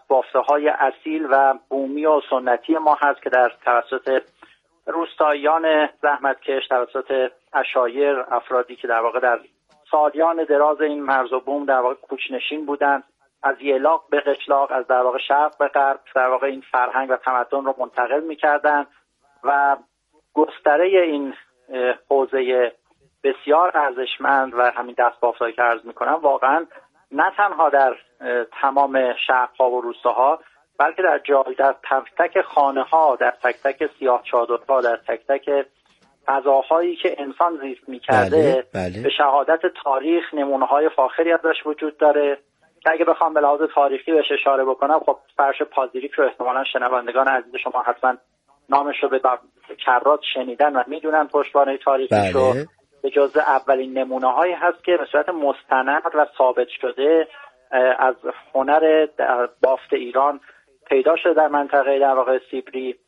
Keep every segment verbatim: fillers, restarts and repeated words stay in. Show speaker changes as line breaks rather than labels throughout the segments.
دست‌بافته‌های اصیل و بومی و سنتی ما هست که در توسط روستاییان زحمتکش، توسط عشایر، افرادی که در واقع در سالیان دراز این مرز و بوم در واقع کوچ‌نشین بودند، از یلاق به قشلاق، از در واقع شرق به غرب در واقع این فرهنگ و تمدن رو منتقل می‌کردند و گستره این حوزه بسیار ارزشمند و همین دست‌بافت‌هایی که عرض می‌کنم واقعاً نه تنها در تمام شهرها و روستاها، بلکه در جای در تک تک خانه‌ها، در تک تک سیاه‌چادرها، در تک تک فضاهایی که انسان زیست می‌کرده،
بله، بله.
به شهادت تاریخ نمونه‌های فاخری ازش وجود داره که اگه بخوام به لحاظ تاریخی بهش اشاره بکنم، خب فرش پازیریک رو احتمالاً شنوندگان عزیز شما حتما نامش رو به کرات شنیدن و میدونن پشتوانه تاریخیش رو.
بله.
به جزء اولین نمونه‌هایی هست که به صورت مستند و ثابت شده از هنر بافت ایران پیدا شده در منطقه در واقع سیبری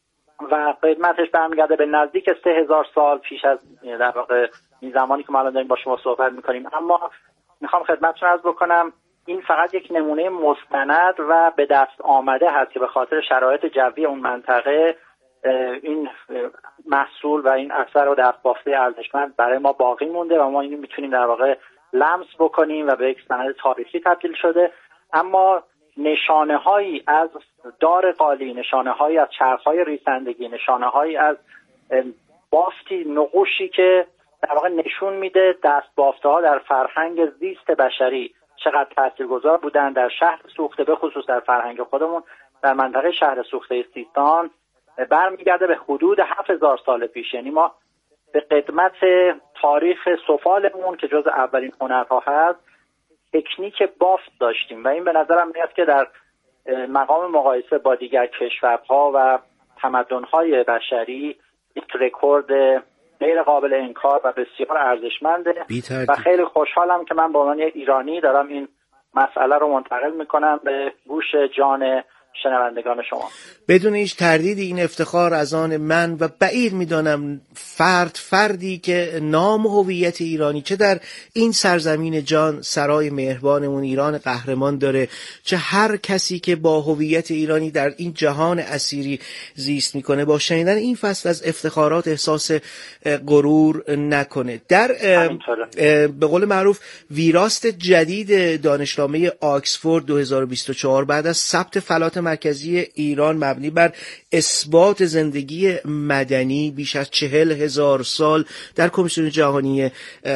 و قدمتش برمیگرده به نزدیک سه هزار سال پیش از در واقع این زمانی که ما الان داریم با شما صحبت می‌کنیم. اما میخوام خدمتتون عرض بکنم این فقط یک نمونه مستند و به دست آمده هست که به خاطر شرایط جوی اون منطقه این محصول و این اثر و دست‌بافته ارزشمند برای ما باقی مونده و ما اینو میتونیم در واقع لمس بکنیم و به یک سند تاریخی تبدیل شده. اما نشانه‌هایی از دار قالی، نشانه‌هایی از چرخ‌های ریسندگی، نشانه‌هایی از بافتی نقوشی که در واقع نشون میده دست‌بافته‌ها در فرهنگ زیست بشری چقدر تاثیرگذار بودن در شهر سوخته، به خصوص در فرهنگ خودمون در منطقه شهر سوخته سیستان برمیگرده به حدود هفت هزار سال پیش. یعنی ما به قدمت تاریخ سفالمون که جز اولین هنرها هست تکنیک بافت داشتیم و این به نظرم میاد که در مقام مقایسه با دیگر کشورها و تمدن‌های بشری یک رکورد غیر قابل انکار و بسیار ارزشمنده و خیلی خوشحالم که من به عنوان ایرانی دارم این مسئله رو منتقل میکنم به گوش جان شنوندگان شما.
بدون هیچ تردیدی این افتخار از آن من و بعید میدانم فرد فردی که نام و هویت ایرانی چه در این سرزمین جان سرای مهربانمون ایران قهرمان داره، چه هر کسی که با هویت ایرانی در این جهان اسیری زیست میکنه با شنیدن این فصل از افتخارات احساس غرور نکنه. در به قول معروف ویراست جدید دانشنامه آکسفورد دو هزار و بیست و چهار بعد از ثبت فلات مرکزی ایران مبنی بر اثبات زندگی مدنی بیش از چهل هزار سال در کمیسیون جهانی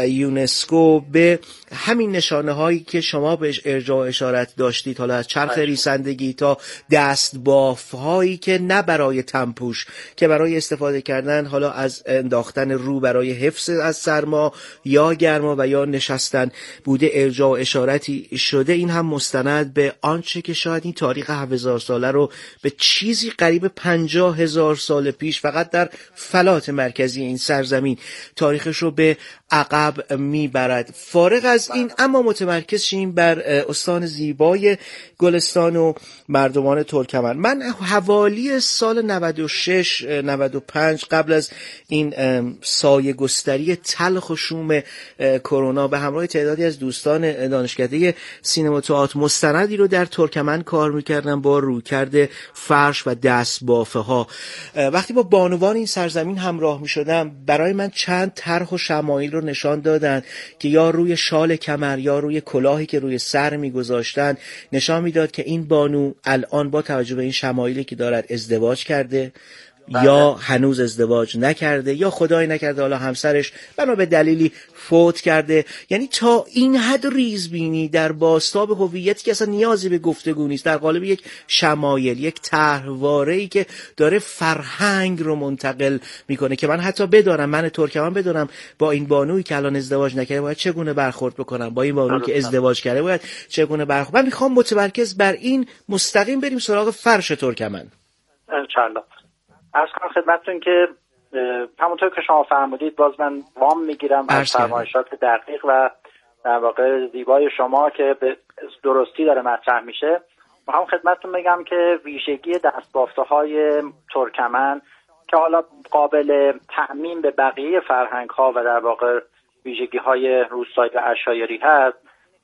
یونسکو به همین نشانه هایی که شما بهش ارجاع اشارت داشتید، حالا از چرخ ریسندگی تا دست باف هایی که نه برای تنپوش که برای استفاده کردن حالا از انداختن رو برای حفظ از سرما یا گرما و یا نشستن بوده ارجاع اشارتی شده، این هم مستند به آنچه که شاید این تاریخ هفت هزار ساله رو به چیزی قریب پنجاه هزار سال پیش فقط در فلات مرکزی این سرزمین تاریخش رو به عقب میبرد. فارغ از این اما متمرکز شیم بر استان زیبای گلستان و مردمان ترکمن. من حوالی سال نود و شش نود و پنج قبل از این سایه گستری تلخ و شوم کرونا به همراه تعدادی از دوستان دانشکده سینما تئاتر مستندی رو در ترکمن کار میکردم با رویکرد فرش و دست بافه ها. وقتی با بانوان این سرزمین همراه میشدم برای من چند طرح و شمایل رو نشان دادن که یا روی شال کمر یا روی کلاهی که روی سر میگذاشتن نشان میداد که این بانو الان با توجه به این شمایلی که دارد ازدواج کرده بله. یا هنوز ازدواج نکرده یا خدای نکرده حالا همسرش بنا به دلیلی فوت کرده. یعنی تا این حد ریزبینی در بازتاب هویتی که اصلا نیازی به گفتگو نیست، در قالب یک شمایل، یک طرحواره‌ای که داره فرهنگ رو منتقل میکنه که من حتی بدانم، من ترکمن بدانم با این بانویی که الان ازدواج نکرده باید چگونه برخورد بکنم، با این بانویی که ازدواج کرده باید چگونه برخورد. من میخوام متمرکز بر این مستقیم بریم سراغ فرش ترکمن.
انشالله. عرض کنم خدمتتون که همونطور که شما فرمودید باز من وام میگیرم از فرمایشات دقیق و در واقع زیبای شما که به درستی داره مطرح میشه. میخوام خدمتتون بگم که ویژگی دست‌بافته‌های ترکمن که حالا قابل تعمیم به بقیه فرهنگ‌ها و در واقع ویژگی‌های روستایی و عشایری هست،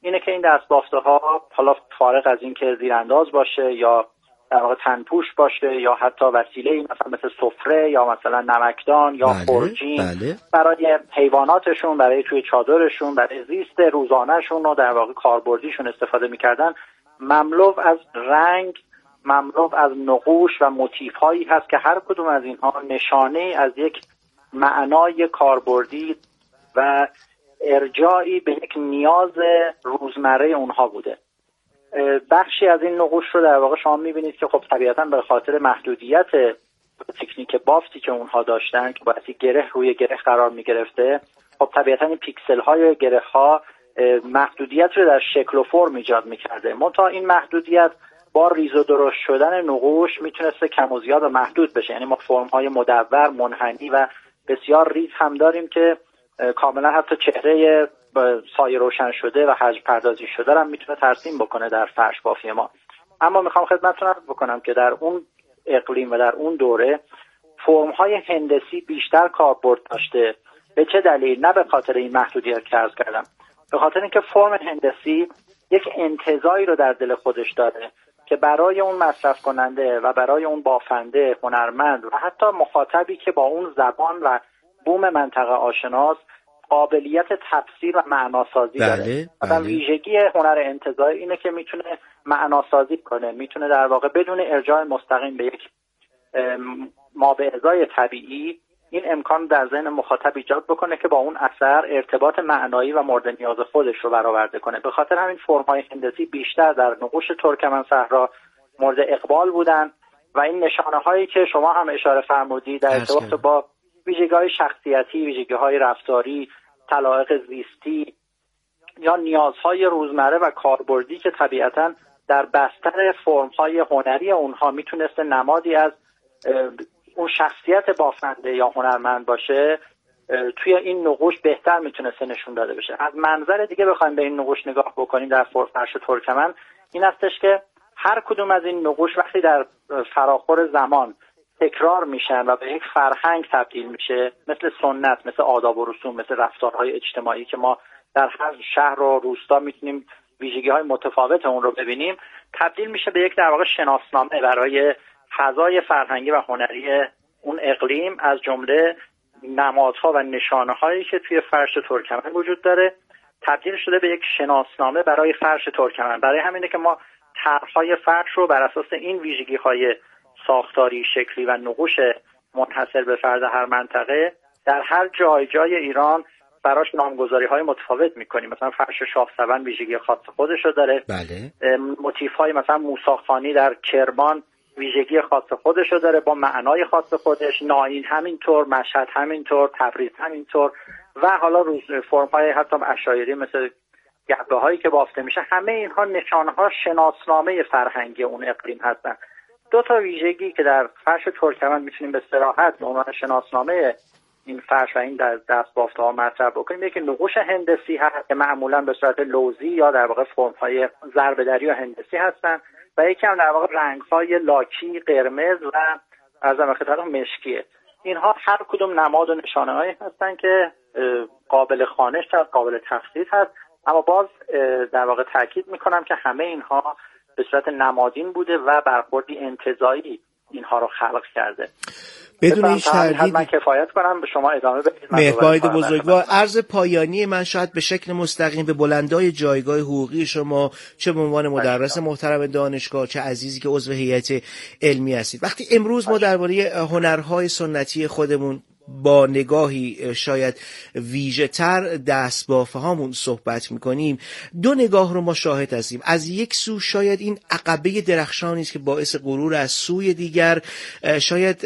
اینه که این دستبافته ها حالا فارغ از این که زیرانداز باشه یا در واقع تنپوش باشه یا حتی وسیله مثلا مثل سفره یا مثلا نمکدان یا
بله،
خورجین
بله.
برای حیواناتشون، برای توی چادرشون، برای زیست روزانهشون و در واقع کاربردیشون استفاده میکردن، مملو از رنگ، مملو از نقوش و موتیف هایی هست که هر کدوم از اینها نشانه از یک معنای کاربردی و ارجاعی به یک نیاز روزمره اونها بوده. بخشی از این نقوش رو در واقع شما میبینید که خب طبیعتاً به خاطر محدودیت تکنیک بافتی که اونها داشتن که باعثی گره روی گره قرار میگرفته، خب طبیعتاً این پیکسل های گره ها محدودیت رو در شکل و فرم ایجاد میکرده. منتها این محدودیت با ریز و درشت شدن نقوش میتونسته کم و زیاد و محدود بشه. یعنی ما فرم های مدور، منحنی و بسیار ریز هم داریم که کاملا حتی چهره سایه روشن شده و حجم پردازی شده هم میتونه ترسیم بکنه در فرش بافی ما. اما میخوام خدمتتون عرض بکنم که در اون اقلیم و در اون دوره فرم های هندسی بیشتر کاربرد داشته. به چه دلیل؟ نه به خاطر این محدودیت که عرض کردم، به خاطر اینکه فرم هندسی یک انتزاعی رو در دل خودش داره که برای اون مصرف کننده و برای اون بافنده، هنرمند و حتی مخاطبی که با اون زبان و بوم منطقه آشناست قابلیت تفسیر و معناسازی
بله،
داره. مثلا
بله.
ویژگی هنر انتزاعی اینه که میتونه معناسازی کنه، میتونه در واقع بدون ارجاع مستقیم به یک ما به ازای طبیعی این امکان در ذهن مخاطب ایجاد بکنه که با اون اثر ارتباط معنایی و مورد نیاز خودش رو برآورده کنه. به خاطر همین فرم‌های هندسی بیشتر در نقوش ترکمن صحرا مورد اقبال بودن و این نشانه‌هایی که شما هم اشاره فرمودید در ارتباط با ویژگی‌های شخصیتی، ویژگی‌های رفتاری، طلایق زیستی یا نیازهای روزمره و کاربردی که طبیعتاً در بستر فرم‌های هنری اونها میتونسته نمادی از اون شخصیت بافنده یا هنرمند باشه، توی این نقوش بهتر میتونسته نشون داده بشه. از منظر دیگه بخوایم به این نقوش نگاه بکنیم در فرش ترکمن، این هستش که هر کدوم از این نقوش وقتی در فراخور زمان تکرار میشن و به یک فرهنگ تبدیل میشه، مثل سنت، مثل آداب و رسوم، مثل رفتارهای اجتماعی که ما در هر شهر و روستا میتونیم ویژگی‌های متفاوت اون رو ببینیم، تبدیل میشه به یک در واقع شناسنامه برای فضای فرهنگی و هنری اون اقلیم، از جمله نمادها و نشانه‌هایی که توی فرش ترکمن وجود داره تبدیل شده به یک شناسنامه برای فرش ترکمن. برای همینه که ما طرح‌های فرش رو بر اساس این ویژگی‌های ساختاری، شکلی و نقوش منحصر به فرد هر منطقه در هر جای جای ایران براش نامگذاری‌های متفاوت می‌کنیم. مثلا فرش شاه سون ویژگی خاص خودش رو داره.
بله.
موتیف‌های مثلا موسی در کرمان ویژگی خاص خودش رو داره با معنای خاص خودش. نائین همینطور، مشهد همینطور، تبریز همینطور و حالا روز فرم‌های حتی عشایری مثل گبه هایی که بافته میشه، همه اینها نشانه‌ها شناسنامه فرهنگی اون اقلیم هستن. دو تا ویژگی که در فرش ترکمن میتونیم به صراحت به عنوان شناسنامه این فرش و این دست بافته ها مطرح بکنیم، یکی نقوش هندسی هست که معمولا به صورت لوزی یا در واقع فرم‌های ضربه‌دری و هندسی هستن و یکی هم در واقع رنگ‌های لاکی، قرمز و از خطر مشکیه. اینها هر کدوم نماد و نشانه‌هایی هستن که قابل خوانش هست، قابل تخصیص هست، اما باز در واقع تاکید میکنم که همه اینها به صورت نمادین بوده و برخوردی انتزاعی اینها رو خلق کرده.
بدون هیچ تردیدی
من کفایت کنم، به شما ادامه بدید.
مهربانید بزرگوار، عرض پایانی من شاید به شکل مستقیم به بلندای جایگاه حقوقی شما، چه به عنوان مدرس محترم دانشگاه، چه عزیزی که عضو هیئت علمی هستید، وقتی امروز ما درباره هنرهای سنتی خودمون با نگاهی شاید ویژه تر دستبافه هامون صحبت میکنیم، دو نگاه رو ما شاهد هستیم. از یک سو شاید این عقبه درخشانی است که باعث غرور، از سوی دیگر شاید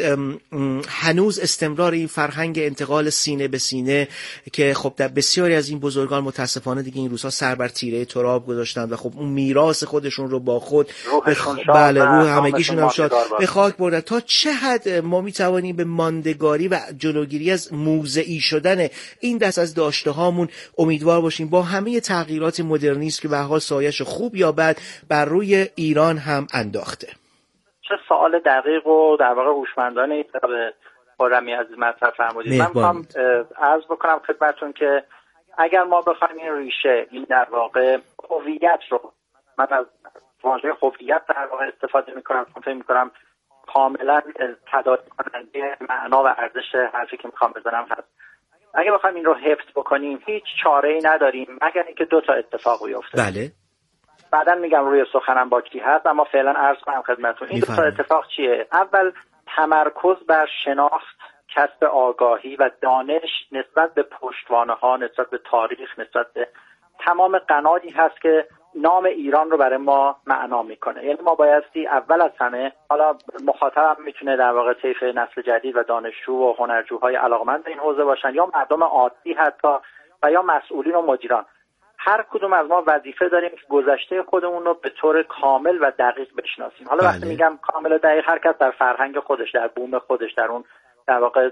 هنوز استمرار این فرهنگ انتقال سینه به سینه که خب در بسیاری از این بزرگان متاسفانه دیگه این روزها سر بر تیره تراب گذاشتن و خب اون میراث خودشون رو با خود بخ... بله روح همگیشون هم شاد به خاک بردن. تا چه حد ما میتوانیم به ماندگاری و جلوگیری از موضعی شدن این دست از داشته هامون امیدوار باشیم با همه تغییرات مدرنیسم که به حال سایش خوب یا بد بر روی ایران هم انداخته؟
چه سوال دقیق و در واقع هوشمندانه به خرمی عزیز مطرح فرمودید. من میخوام عرض بکنم خدمتتون که اگر ما بخوایم این ریشه، این در واقع هویت رو، من از واژه هویت در واقع استفاده میکنم، فکر میکنم کاملا تداعی کننده معنا و ارزش حرفی که میخوام بزنم هست. اگه بخوایم این رو حفظ بکنیم هیچ چاره‌ای نداریم مگر اینکه دو تا اتفاق بیفته.
بله.
بعداً میگم روی سخنم باکی هست، اما فعلا عرض کنم خدمتتون این دو تا اتفاق چیه؟ اول تمرکز بر شناخت، کسب آگاهی و دانش نسبت به پشتوانه‌ها، نسبت به تاریخ، نسبت به تمام قنادی هست که نام ایران رو برای ما معنا میکنه. یعنی ما بایستی اول از همه، حالا مخاطبم میتونه در واقع طیف نسل جدید و دانشجو و هنرجوهای علاقمند به این حوزه باشن یا مردم عادی حتی و یا مسئولین و مدیران، هر کدوم از ما وظیفه داریم که گذشته خودمون رو به طور کامل و دقیق بشناسیم. حالا
بله.
وقتی میگم کامل و دقیق، هر کس در فرهنگ خودش، در بوم خودش، در اون در واقع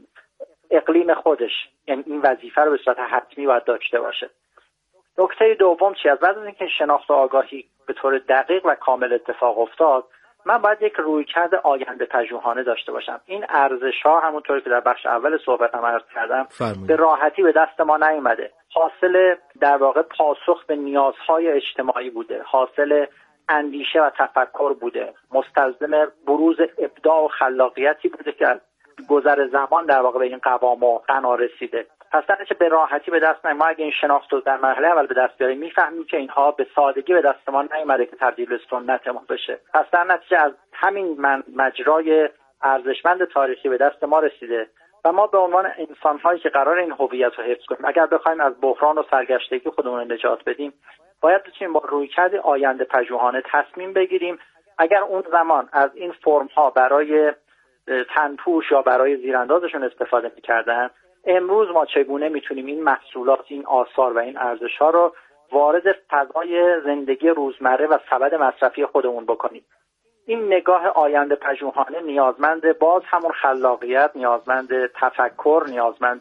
اقلیم خودش، یعنی این وظیفه رو به صورت حتمی باید داشته باشه. نکته دوم چی است؟ بعد از اینکه شناخت و آگاهی به طور دقیق و کامل اتفاق افتاد، من باید یک رویکرد آینده پژوهانه داشته باشم. این ارزش‌ها همونطوری که در بخش اول صحبتم عرض کردم فرمونی. به راحتی به دست ما نیومده. حاصل در واقع پاسخ به نیازهای اجتماعی بوده، حاصل اندیشه و تفکر بوده، مستلزم بروز ابداع و خلاقیتی بوده که از گذر زمان در واقع به این قوام و غنا رسیده. پس در نتیجه به راحتی به دست نمیاد. ما اگه این شناخت رو در مرحله اول به دست بیاریم میفهمیم که اینها به سادگی به دست ما نیومده که تبدیل به سنت ما بشه. پس در نتیجه از همین من مجرای ارزشمند تاریخی به دست ما رسیده و ما به عنوان انسان‌هایی که قرار این هویت رو حفظ کنیم، اگر بخوایم از بحران و سرگشتگی خودمون رو نجات بدیم، باید بتونیم با رویکرد آینده پژوهانه تصمیم بگیریم. اگر اون زمان از این فرم‌ها برای تنپوش یا برای زیراندازشون استفاده می‌کردن، امروز ما چگونه میتونیم این محصولات، این آثار و این ارزش‌ها رو وارد فضای زندگی روزمره و سبد مصرفی خودمون بکنیم. این نگاه آینده پژوهانه نیازمند باز همون خلاقیت، نیازمند تفکر، نیازمند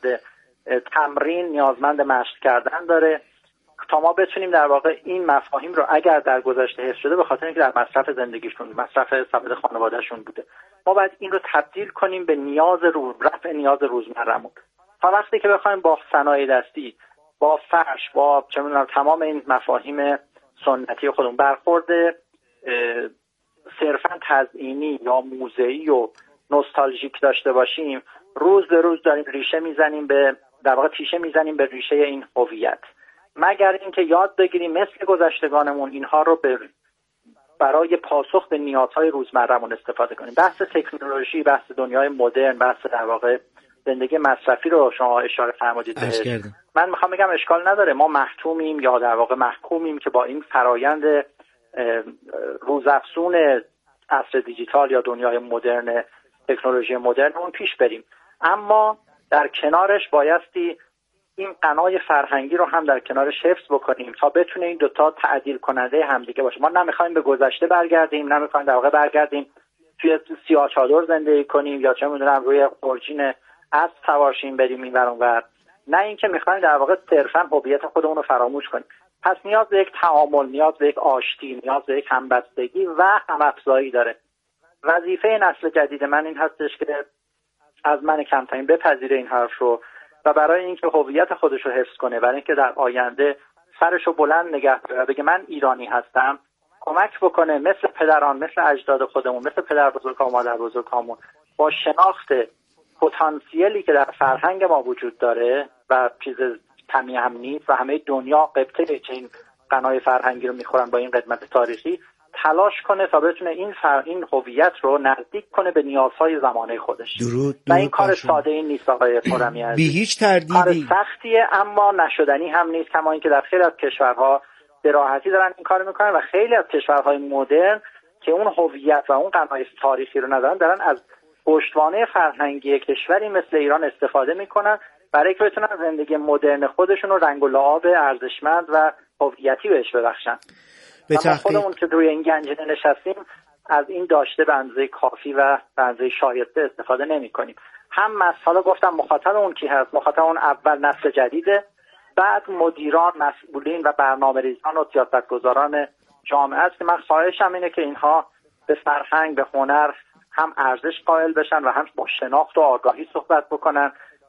تمرین، نیازمند مشق کردن داره تا ما بتونیم در واقع این مفاهیم رو اگر در گذشته حفظ شده به خاطر اینکه در مصرف زندگیشون، مصرف سبد خانوادهشون بوده، ما باید این رو تبدیل کنیم به نیاز روز رفع نیاز روزمره‌مون. تا وقتی که بخوایم با صنایع دستی، با فرش، با چه می‌دونم تمام این مفاهیم سنتی خودمون برخورد صرفاً تزئینی یا موزه‌ای و نوستالژیک داشته باشیم، روز به روز داریم ریشه میزنیم به در واقع تیشه میزنیم به ریشه این هویت. مگر اینکه یاد بگیریم مثل گذشتگانمون اینها رو به برای پاسخ به نیازهای روزمره‌مون استفاده کنیم. بحث تکنولوژی، بحث دنیای مدرن، بحث در واقع زندگی مصرفی رو شما اشاره فرمودید بهش. من میخوام بگم اشکال نداره ما محکومیم یا در واقع محکومیم که با این فرایند روزافزون عصر دیجیتال یا دنیای مدرن، تکنولوژی مدرن اون پیش بریم، اما در کنارش بایستی این قنای فرهنگی رو هم در کنارش حفظ بکنیم تا بتونه این دوتا تعدیل کننده همدیگه باشه. ما نمیخوایم به گذشته برگردیم، نمیخوایم در واقع برگردیم توی سیاه چادر زندگی کنیم یا چه میدونم روی خورجین اسب سوار شیم بریم این ور اون ور، نه اینکه میخوایم در واقع صرفا هویت خودمون رو فراموش کنیم. پس نیاز به یک تعامل، نیاز به یک آشتی، نیاز به یک همبستگی و همافزایی داره. وظیفه نسل جدید من این هستش که از من کمترین بپذیره این حرف رو و برای اینکه هویت خودش رو حفظ کنه، برای اینکه در آینده سرش رو بلند نگه داره و بگه من ایرانی هستم، کمک بکنه مثل پدران، مثل اجداد خودمون، مثل پدر بزرگان و مادر بزرگامون با شناخت پتانسیلی که در فرهنگ ما وجود داره و چیز کمی هم نیست و همه دنیا قبطه این قنای فرهنگی رو میخورن با این قدمت تاریخی، تلاش کنه تا بتونه این فر... این هویت رو نزدیک کنه به نیازهای زمانه خودش.
درود، درود
و این کار ساده این نیست آقای خرمی عزیز.
بی هیچ تردیدی.
کار سختیه اما نشدنی هم نیست، کما اینکه در خیلی از کشورها به راحتی دارن این کارو میکنن و خیلی از کشورهای مدرن که اون هویت و اون قنای تاریخی رو ندارن دارن از پشتوانه فرهنگی کشوری مثل ایران استفاده میکنن برای که بتونن زندگی مدرن خودشون رو رنگ و لعاب ارزشمند و هویتی بهش ببخشن.
به
ما خودمون که روی این گنجینه نشستیم از این داشته به اندازه کافی و به اندازه شایسته استفاده نمی کنیم. هم مسئله گفتم مخاطب اون کی هست؟ مخاطب اون اول نسل جدیده، بعد مدیران، مسئولین و برنامه‌ریزان و سیاستگزاران جامعه است که من خواهشم اینه که اینها به فرهنگ، به هنر هم ارزش قائل بشن و هم با شناخت و آگاهی صحبت بکنن،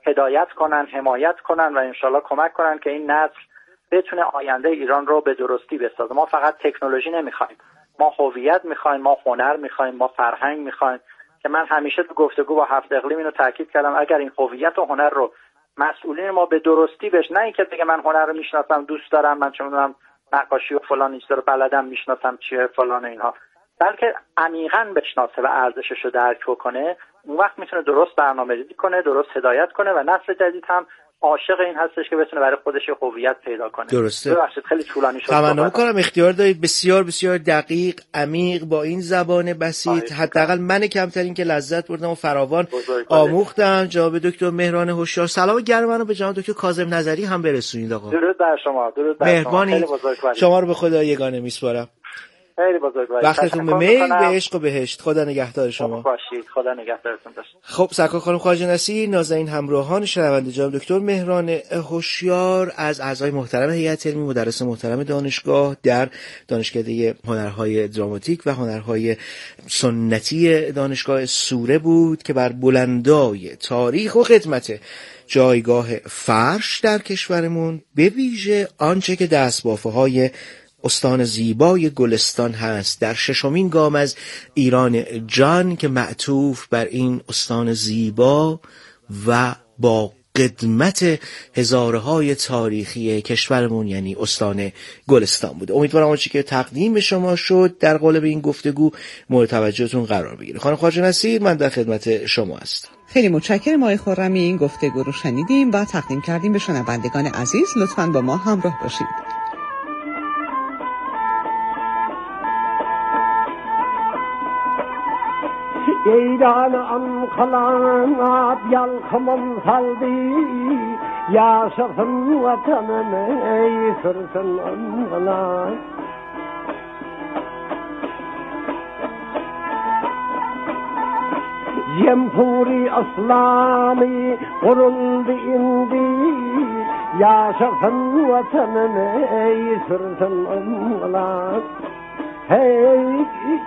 هدایت کنن، حمایت کنن و انشالله کمک کنن که این نسل بتونه آینده ایران رو به درستی بسازه. ما فقط تکنولوژی نمیخوایم، ما هویت میخوایم، ما هنر میخوایم، ما فرهنگ میخوایم که من همیشه تو گفتگو با هفت اقلیم اینو تاکید کردم. اگر این هویت و هنر رو مسئولین ما به درستی بش، نه اینکه بگه من هنر رو میشناسم دوست دارم، من چه میدونم نقاشی و فلان این چیزا رو بلدم میشناسم چیه فلان اینها، بلکه عمیقاً بشناسه و ارزشش رو درک کنه، اون وقت میتونه درست برنامه‌ریزی کنه، درست هدایت کنه و نسل جدید هم عاشق این هستش که بتونه برای خودش هویت پیدا کنه.
درسته.
ببخشید خیلی طولانی شد.
تمنا می‌کنم اختیار دارید بسیار بسیار دقیق، عمیق، با این زبان بسیط، حداقل من کمترین که لذت بردم و فراوان آموختم. جناب دکتر مهران هوشیار، سلام گرم منو به جناب دکتر کاظم نظری هم برسونید. آقا
درود بر شما. درود بر شما.
خیلی بزرگوارید. شما رو به خدا یگانه میسپارم.
خیلی بزرگوارید.
وقتتون به میل، به عشق و بهشت. خدا نگهدار شما.
باشید. خدا نگهدارتون باشه.
خب سرکار خانم خواجه نصیر، نازنین همراهان شنونده، جناب دکتر مهران هوشیار از اعضای محترم هیئت علمی، مدرس محترم دانشگاه در دانشکده هنرهای دراماتیک و هنرهای سنتی دانشگاه سوره بود که بر بلندای تاریخ و خدمت جایگاه فرش در کشورمون، به ویژه آنچه که دستبافه‌های استان زیبای گلستان هست در ششمین گام از ایران جان که معطوف بر این استان زیبا و با قدمت هزارهای تاریخی کشورمون یعنی استان گلستان بود. امیدوارم آنچه که تقدیم شما شد در قالب این گفتگو مورد توجهتون قرار بگیره. خانم خواجه نصیر، من در خدمت شما هستم.
خیلی متشکرم آقای خرمی. این گفتگو رو شنیدیم و تقدیم کردیم به شنوندگان عزیز. لطفاً با ما همراه باشید.
ایران انقلاب یلخمم خلدی یا شفن وطنم ای سرسن انقلاب جمهوری اسلامی قرند اندی یا شفن وطنم ای سرسن انقلاب Hey,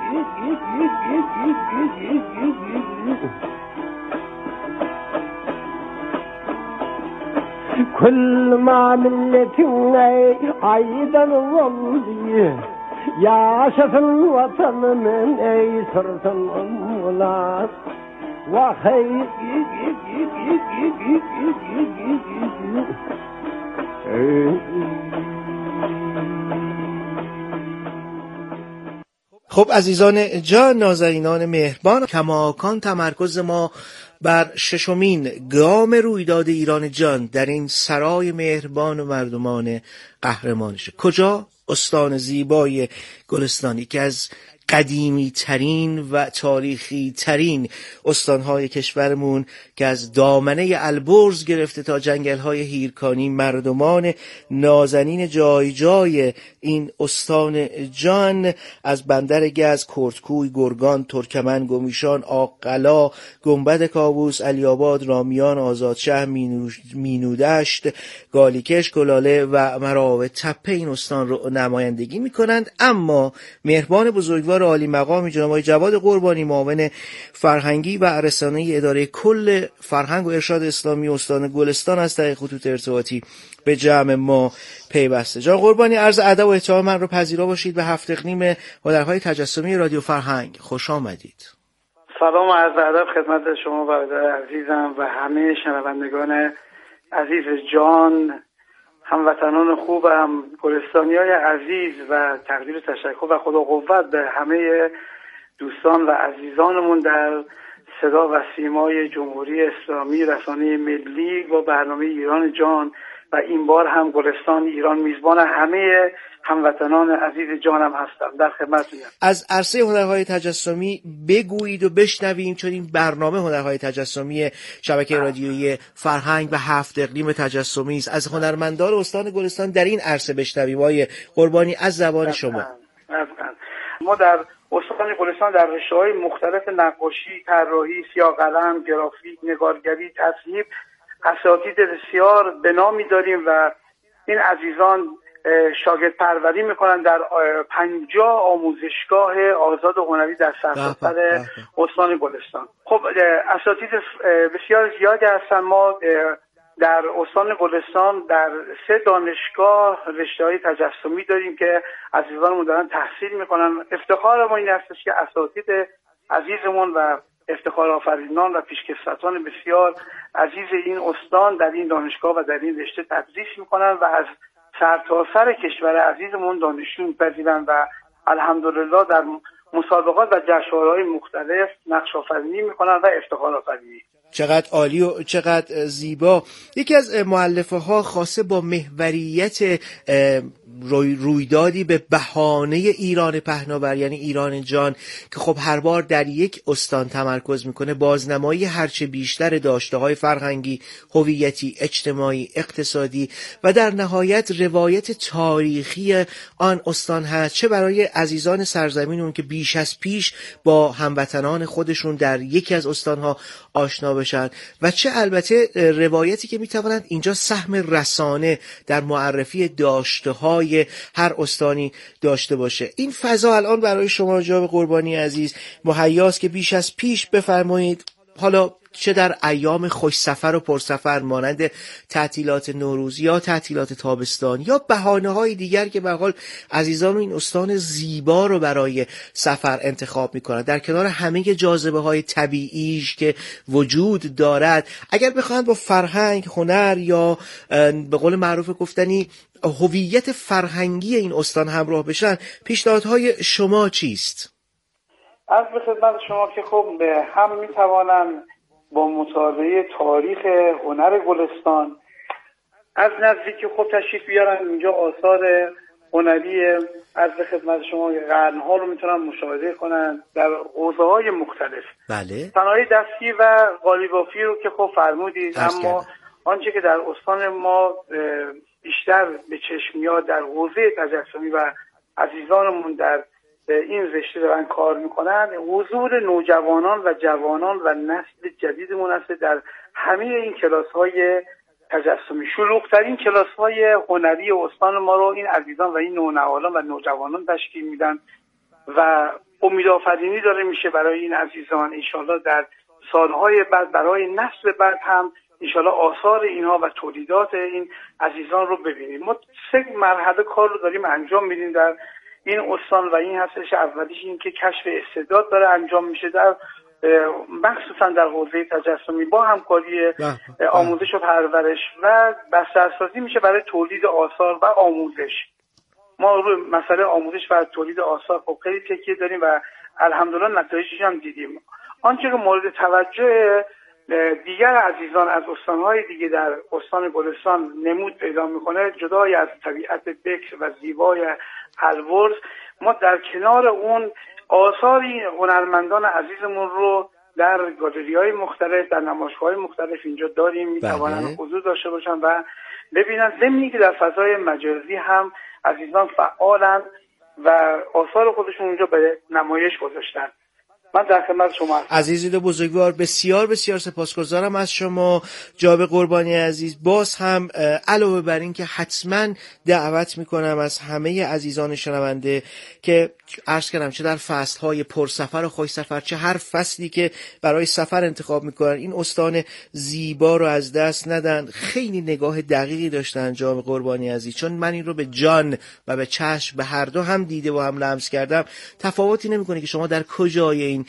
كل ما ملتنا أيضا والله يا شف الوطن من أي سرت الأولاد وخير
خب عزیزان جان، نازنینان مهربان، کماکان تمرکز ما بر ششمین گام رویداد ایران جان در این سرای مهربان و مردمان قهرمانشه. کجا؟ استان زیبای گلستانی که از قدیمی ترین و تاریخی ترین استانهای کشورمون که از دامنه البرز گرفته تا جنگل‌های هیرکانی، مردمان نازنین جای جای این استان جان، از بندر گز، کردکوی، گرگان، ترکمن، گمیشان، آقلا، گنبد کاووس، علی‌آباد، رامیان، آزادشهر، مینودشت، گالیکش، گلاله و مراوه تپه این استان رو نمایندگی می‌کنند. اما مهربان بزرگوار عالی مقامی جناب آقای جواد قربانی، معاون فرهنگی و رسانه‌ای اداره کل فرهنگ و ارشاد اسلامی استان گلستان از طریق خطوط ارتباطی به جمع ما پیوسته. جناب قربانی، عرض ادب و احترام من رو پذیرا باشید به هفت اقلیم هنرهای تجسمی رادیو فرهنگ. خوش آمدید.
سلام و عرض ادب خدمت شما برادر عزیزم و همه شنوندگان عزیز جان، هموطنان خوبم، گلستانیای عزیز و تقدیر و تشکر و خدا قوت به همه دوستان و عزیزانمون در صدا و سیمای جمهوری اسلامی، رسانه ملی و برنامه ایران جان. و این بار هم گلستان ایران میزبان همه هموطنان عزیز جانم هستم. در خدمتتونم.
از عرصه هنرهای تجسمی بگویید و بشنویم، چون این برنامه هنرهای تجسمی شبکه رادیویی فرهنگ و هفت اقلیم تجسمی است. از هنرمندان استان گلستان در این عرصه بشنویم. آقای قربانی از زبان شما.
ما در استان گلستان در رشته‌های مختلف نقاشی، طراحی، سیاه‌قلم، گرافیک، نگارگری، تصویر اساتید بسیار به نامی داریم و این عزیزان شاگرد پروری میکنن در پنجاه آموزشگاه آزاد هنری در سرتاسر استان گلستان. خب اساتید بسیار زیادی هستن. ما در استان گلستان در سه دانشگاه رشته‌های تجسمی داریم که عزیزانمون دارن تحصیل میکنن. افتخار ما این هستش که اساتید عزیزمون و افتخار آفرینان و پیشکسوتان بسیار عزیز این استان در این دانشگاه و در این رشته تدریس میکنن و از سرتاسر کشور عزیزمون دانشجو می‌پذیرن و الحمدلله در مسابقات و جشنواره‌های مختلف نقش آفرینی میکنن و افتخار آفرینی.
چقدر عالی و چقدر زیبا. یکی از مؤلفه ها خاصه با محوریت روی رویدادی به بهانه ایران پهناور، یعنی ایران جان، که خب هر بار در یک استان تمرکز میکنه، بازنمایی هرچه بیشتر داشته‌های فرهنگی، هویتی، اجتماعی، اقتصادی و در نهایت روایت تاریخی آن استان هست، چه برای عزیزان سرزمین اون که بیش از پیش با هموطنان خودشون در یکی از استانها آشنا بشن و چه البته روایتی که میتوانند اینجا سهم رسانه در معرفی داشته‌های هر استانی داشته باشه. این فضا الان برای شما جناب قربانی عزیز مهیاست که بیش از پیش بفرمایید، حالا چه در ایام خوش سفر و پرسفر مانند تعطیلات نوروز یا تعطیلات تابستان یا بهانه‌های دیگر که به حال عزیزان این استان زیبا رو برای سفر انتخاب می‌کنند، در کنار همه جاذبه‌های طبیعیش که وجود دارد، اگر بخواهند با فرهنگ، هنر یا به قول معروف گفتنی هویت فرهنگی این استان همراه بشن، پیشنهادهای شما چیست؟
از به خدمت شما که خب هم می‌توانند با مطالعه تاریخ هنر گلستان از نزدیک خود تشریف بیارن اینجا، آثار هنری از به خدمت شما قرنها رو میتونن مشاهده کنن در حوزه‌های مختلف.
بله.
صنایع دستی و قالیبافی رو که خب فرمودید، اما آنچه که در استان ما بیشتر به چشم میاد در حوزه تجسمی و عزیزانمون در این رشته دارن کار میکنن، حضور نوجوانان و جوانان و نسل جدیدمون هست در همه این کلاس‌های تجسمی. شلوغ‌ترین کلاس‌های هنری استان ما رو این عزیزان و این نونوالان و نوجوانان تشکیل میدن و امیدآفرینی داره میشه برای این عزیزان. انشالله در سالهای بعد برای نسل بعد هم انشالله آثار اینها و تولیدات این عزیزان رو ببینیم. ما سه مرحله کار رو داریم انجام میدیم در این استان و این هستش. اولیش این که کشف استعداد داره انجام میشه در مخصوصا در حوزه تجسمی با همکاری آموزش و پرورش و بسترسازی میشه برای تولید آثار و آموزش. ما روی مسئله آموزش و تولید آثار خب خیلی تکیه داریم و الحمدلله نتایجش هم دیدیم. آنچه که مورد توجه دیگر عزیزان از استانهای دیگه در استان گلستان نمود پیدا میکنه، جدای از طبیعت بکر و زیبای البرز، ما در کنار اون آثاری هنرمندان عزیزمون رو در گالری‌های مختلف، در نمایشگاه‌های مختلف اینجا داریم، میتوانن حضور داشته باشن و ببینن، ضمنی که در فضای مجازی هم عزیزان فعالن و آثار خودشون اونجا به نمایش گذاشتن. من در خدمت شما هستم.
عزیزید بزرگوار، بسیار بسیار سپاسگزارم از شما جناب قربانی عزیز. باز هم علاوه بر این که حتما دعوت میکنم از همه عزیزان شنونده که عرض کردم چه در فصلهای پرسفر و خوش سفر، چه هر فصلی که برای سفر انتخاب میکنن، این استان زیبا رو از دست ندن. خیلی نگاه دقیقی داشتن جناب قربانی عزیز، چون من این رو به جان و به چشم به هر دو هم دیده و هم لمس کردم. تفاوتی نمیکنه که شما در کجای این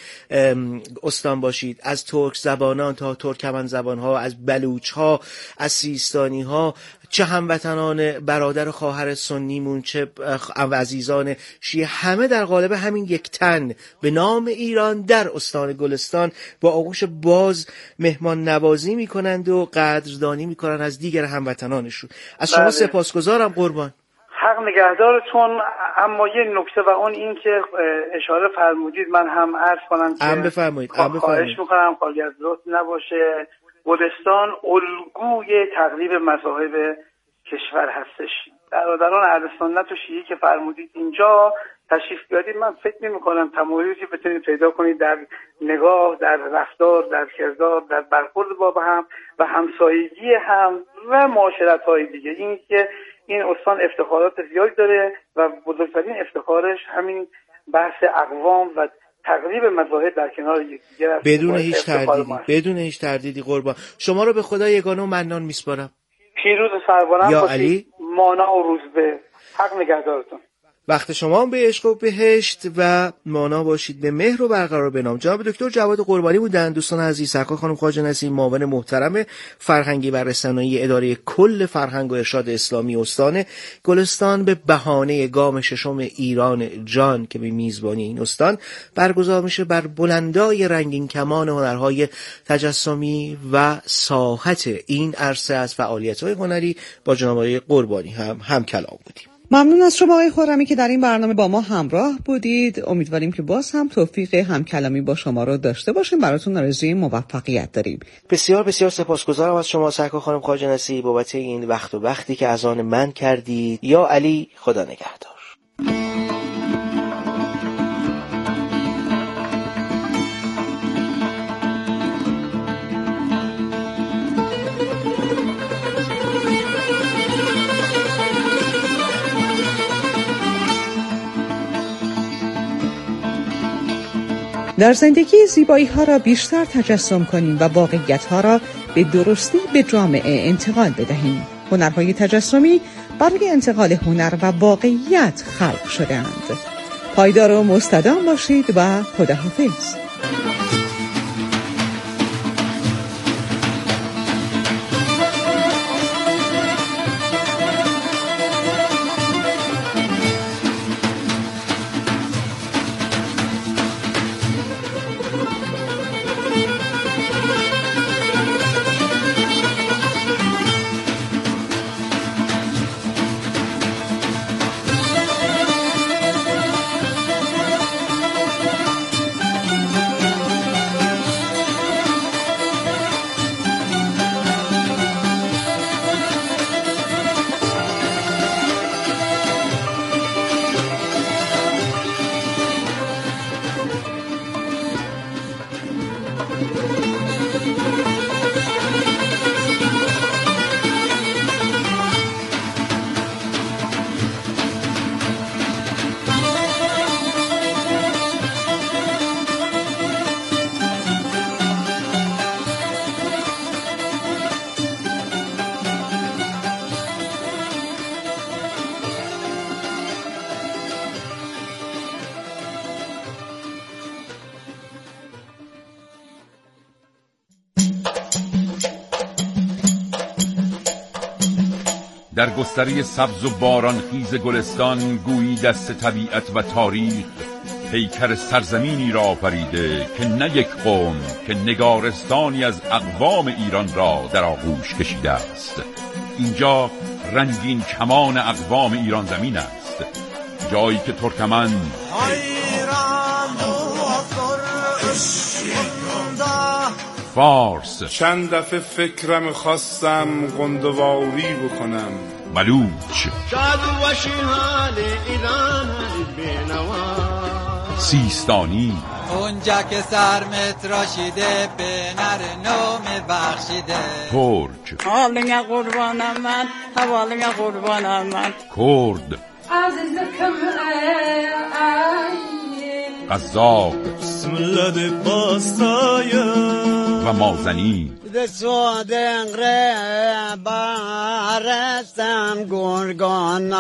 استان باشید، از ترک زبانان تا ترکمن زبانها، از بلوچ ها، از سیستانی ها، چه هموطنان برادر و خواهر سنیمون، چه عزیزان شیعه، همه در قالب همین یک تن به نام ایران در استان گلستان با آغوش باز مهمان نوازی میکنند و قدردانی میکنند از دیگر هموطنانشون. از شما سپاسگزارم قربان.
حق نگهدارتون. اما یه نکته و اون این که اشاره فرمودید من هم عرض کنم که
هم بفرمایید. هم بفرمایید.
خواهش میکنم خالی از لطف نباشه. گلستان الگوی تقریب مذاهب کشور هستش. برادران اهل سنت و شیعه که فرمودید اینجا تشریف بیارید، من فکر نمی کنم تمایزی بتونید پیدا کنید در نگاه، در رفتار، در کردار، در برخورد با هم و همسایگی هم و معاشرت های دیگه. این که این استان افتخارات زیاد داره و بزرگترین افتخارش همین بحث اقوام و تقریب مذاهب در کنار یکدیگر است.
بدون هیچ تردیدی بدون هیچ تردیدی قربان شما رو به خدا یگانه و منان میسپارم.
پیروز و سربلند
یا
باشید.
علی
مانا و روزبه، حق نگهدارتون.
وقت شما هم به عشق و بهشت و مانا باشید، به مهر و برقرار بنام. جناب دکتر جواد قربانی بودند. دوستان عزیز، سرکار خانم خواجه نسیم، معاون محترم فرهنگی و رسانه‌ای اداره کل فرهنگ و ارشاد اسلامی استان گلستان، به بهانه گام ششم ایران جان که به میزبانی این استان برگزار میشه بر بلندای رنگین کمان هنرهای تجسمی و ساحت این عرصه از فعالیت‌های هنری با جناب آقای قربانی هم هم کلام بودیم.
ممنون از شما آقای خرمی که در این برنامه با ما همراه بودید. امیدواریم که باز هم توفیق همکلامی با شما رو داشته باشیم. براتون آرزوی موفقیت داریم.
بسیار بسیار سپاسگزارم از شما سرکار خانم خواجه نسیم بابت این وقت و وقتی که از آن من کردید. یا علی، خدا نگهدار.
در زندگی زیبایی ها را بیشتر تجسم کنیم و واقعیت ها را به درستی به جامعه انتقال بدهیم. هنرهای تجسمی برای انتقال هنر و واقعیت خلق شده‌اند. پایدار و مستدام باشید و خداحافظ.
در گستره سبز و بارانخیز گلستان گویی دست طبیعت و تاریخ پیکر سرزمینی را آفریده که نه یک قوم که نگارستانی از اقوام ایران را در آغوش کشیده است. اینجا رنگین کمان اقوام ایران زمین است، جایی که ترکمن فارس،
چند دفعه فکرم خواستم قندواری بکنم،
بلوچ، سیستانی،
اونجا که سر متراشیده به نر نوم بخشیده،
ترک،
حالنگه قربانم من، حوالنگه قربانم من،
کرد،
عزیزکم
قزاق،
بسم الله ده باستایه
و مازنی.
ده سوادن ره بارستم گرگان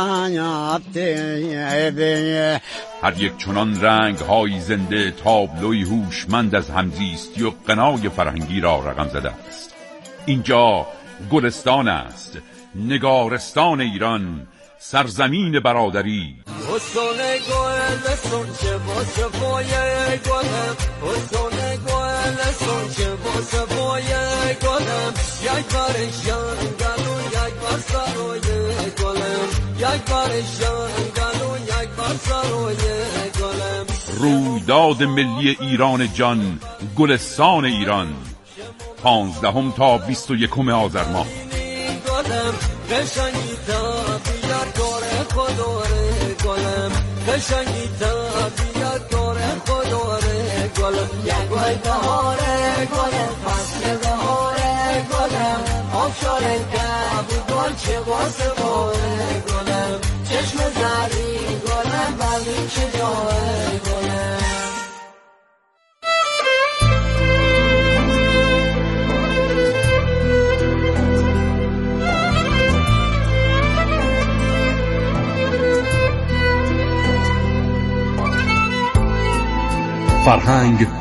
نیابته.
هر یک چنان رنگ های زنده تابلوی هوشمند از همزیستی و غنای فرهنگی را رقم زده است. اینجا گلستان است، نگارستان ایران، سرزمین برادری.
حسن گل سنچه واسه پایه گلم، حسن گل سنچه واسه پایه گلم، یک بارش گلو یک بار سروی گلم، یک بارش گلو یک بار سروی گلم.
رویداد ملی ایران جان، گلستان ایران، پانزدهم تا بیست و یکم آذر ماه.
قشنگی تا بیار کار خداره گلم، قشنگی تا بیار کار خداره گلم. یک گل بهاره گلم، فصل بهاره گلم، آبشار کبود گل چه واسه باره گلم چشم زری گلم بلین چه جای گلم
فرهنگ